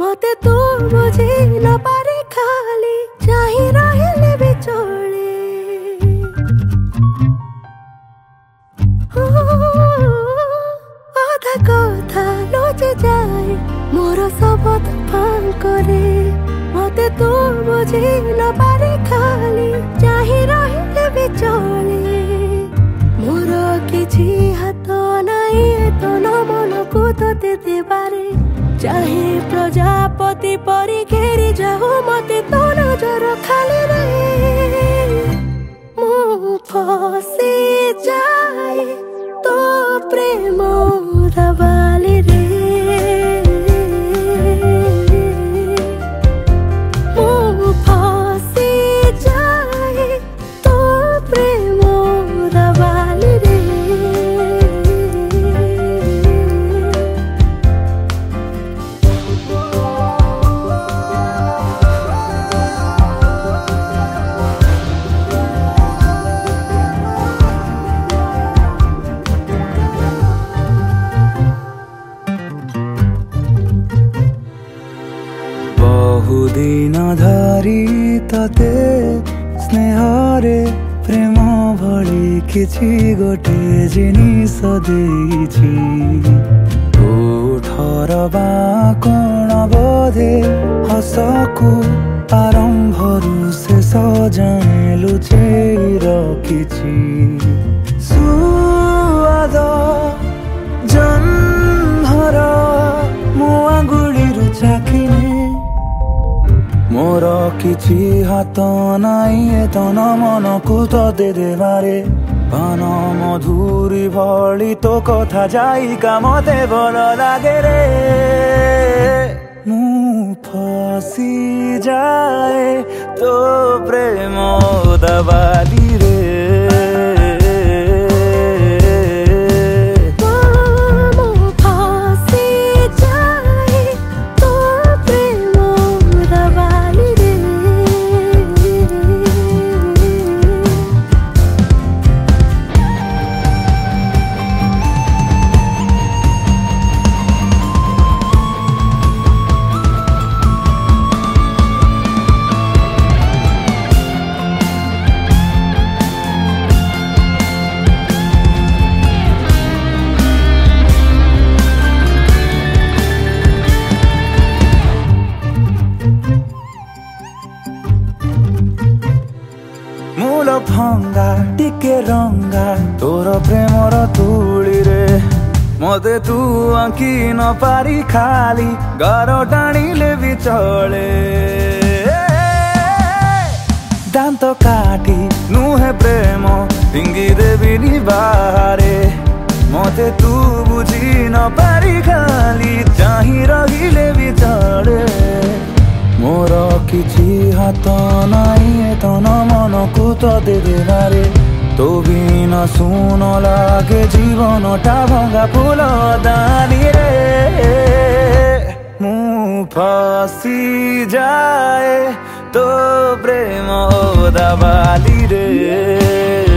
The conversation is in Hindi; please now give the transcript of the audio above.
मते तू बुझी न पारे खाली चाही रहिले भी चले आधा कथा लुचि जाए मोर शब्द फांकरे मते तू बुझी न पारे खाली चाही रहिले भी चले मोर किछि हाथ नाई तो न मनकु तोते देबारे चाहे प्रजापति परी घेरी जाऊ मते तो नजर खाली रे मु फसी जाए तो प्रेम दबाली रे मु फसी जाए तो प्रेम दबाली रे बहुदिन धरी तते स्नेहरे प्रेम भली किछि गोटे जिनिस देइछि ओठर बाकण बोधे हसकु आरंभरु शेष जाए लुचेई रखिछि सुआद जन्मर मो आंगुळीरु चाखिने मोर किछि हाथ नाई तन मनकु तोते देबारे पान मधुरी भली तो कथा जाइका मते भल लागे रे मु फसी जाए तो प्रेम दबाली रे मूल भंगा टिके रंगा तोर प्रेमर तुली रे मते तू आंकी न पारी खाली गार टाणिले भी चले दांत काटी नुहे प्रेम फिंगी देवी बाहरे मते तू बुझी न पारी खाली चाही रहिले भी चले मोर किछि हाथ नाई तन मनकु तोते देबारे तो बिन सुन लागे जीवनटा भंगा फूल दानी रे मु फसी जाए तो प्रेम दबाली रे।